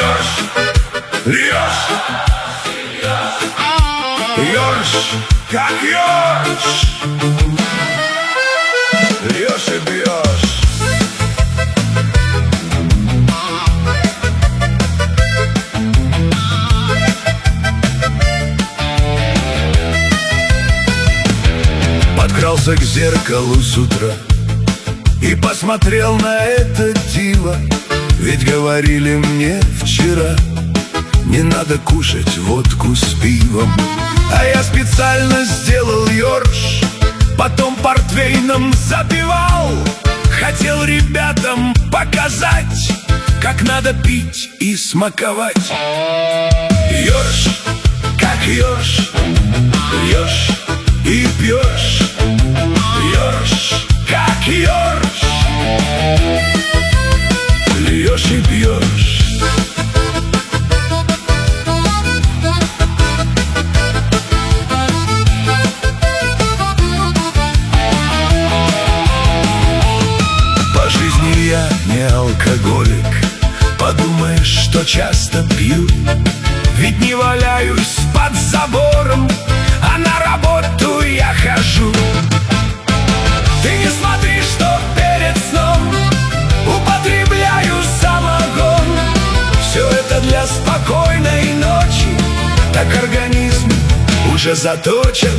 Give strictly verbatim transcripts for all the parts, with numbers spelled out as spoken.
Льешь, льешь, льешь, как ёрш. Льешь и бьешь. Подкрался к зеркалу с утра и посмотрел на это диво. Ведь говорили мне вчера: не надо кушать водку с пивом. А я специально сделал ёрш, потом портвейном запивал. Хотел ребятам показать, как надо пить и смаковать. Ёрш, как ёрш, льешь и пьешь. Ёрш, как ёрш, льешь и пьешь. По жизни я не алкоголик, подумаешь, что часто пью. Ведь не валяюсь под забором, а на работу я хожу. Ты не смотри, что перед сном употребляю самогон. Все это для спокойной ночи, так организм уже заточен.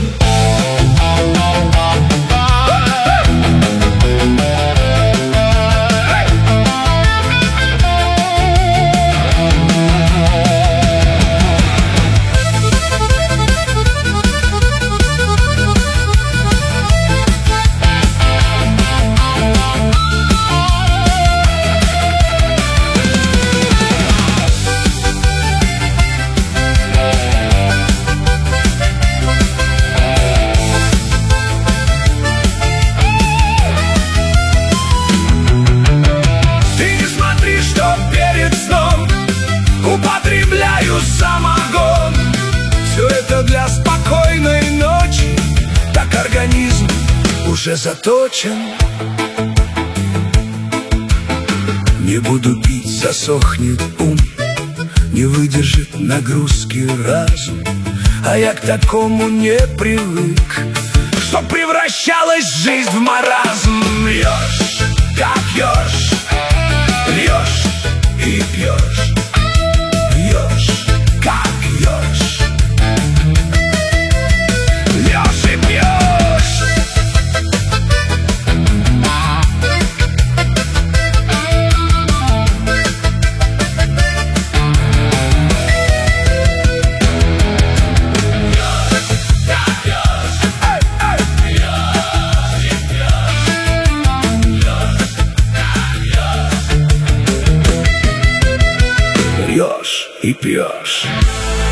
Употребляю самогон. Все это для спокойной ночи, так организм уже заточен. Не буду пить, засохнет ум, не выдержит нагрузки разум. А я к такому не привык, что превращалась жизнь в маразм. Льешь, как ёрш, льешь и пьешь. Льешь, как ёрш, льешь и пьешь. Льешь и пьешь.